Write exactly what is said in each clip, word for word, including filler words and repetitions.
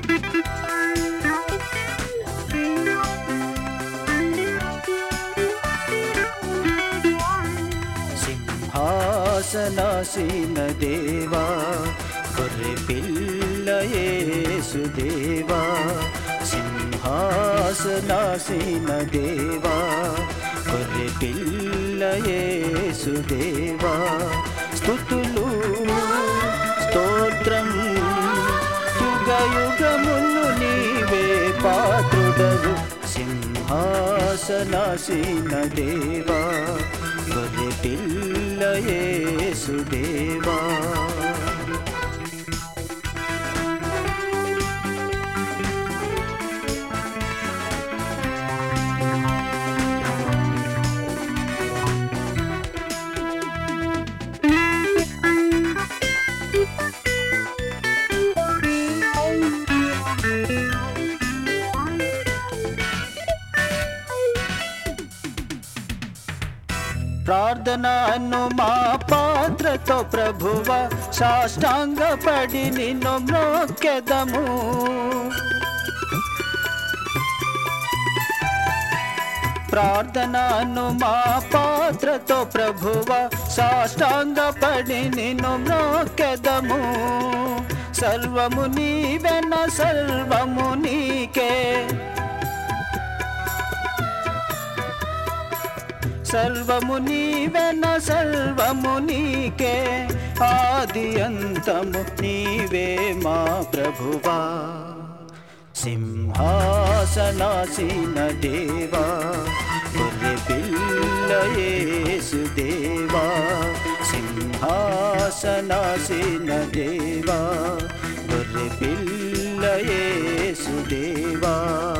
సింహాసనాసీన దేవా గొర్రె పిల్ల యేసుదేవా, సింహాసనాసీన దేవా గొర్రె పిల్ల యేసుదేవా, స్తుతులు స్తోత్రం యుగ యుగములు నీవే పాత్రుడవు, సింహాసనాసీన దేవా గొర్రె పిల్ల యేసుదేవా. ప్రార్థనను మా పాత్రతో ప్రభువ సాష్టాంగపడి నిన్ను మ్రొక్కెదము, ప్రార్థనను మా పాత్రతో ప్రభువ సాష్టాంగపడి నిన్ను మ్రొక్కెదము, సర్వము నీవెన సర్వము నీకే, సర్వము నీవెన సర్వము నీకే, ఆది అంతము నీవే మా ప్రభువా, సింహాసనాసీన దేవా గొర్రె పిల్ల యేసుదేవా, సింహాసనాసీన దేవా గొర్రె పిల్ల యేసుదేవా.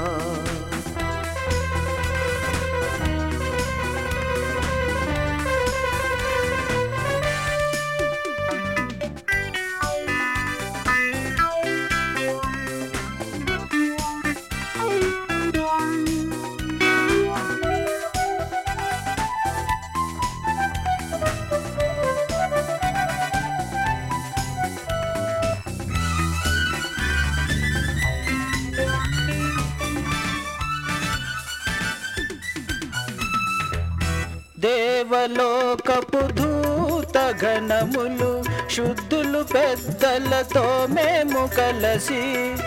దేవలోకపు దూత గణములు శుద్ధులు పెద్దలతో మేము కలసి,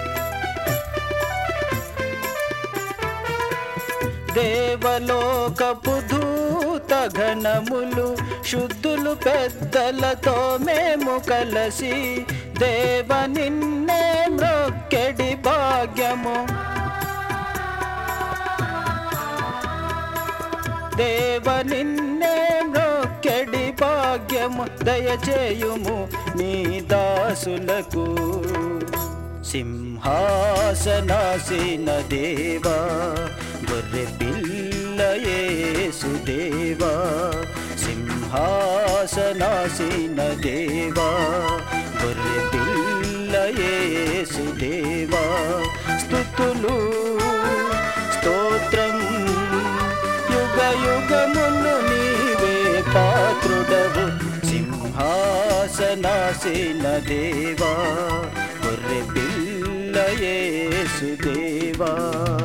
దేవలోకపు దూత గణములు శుద్ధులు పెద్దలతో మేము కలసి, దేవ నిన్నే మ్రొక్కెడి భాగ్యము, దేవ నిన్నే మ్రొక్కెడి భాగ్యము దయచేయుము నీ దాసులకు, సింహాసనాసీన దేవా గొర్రె పిల్ల యేసుదేవా, సింహాసనాసీన దేవా గొర్రె పిల్ల యేసుదేవా, స్తుతులు స్తోత్రం యుగ యుగములు నీవే పాత్రుడవు, సింహాసనాసీన దేవా గొర్రె పిల్ల యేసుదేవా.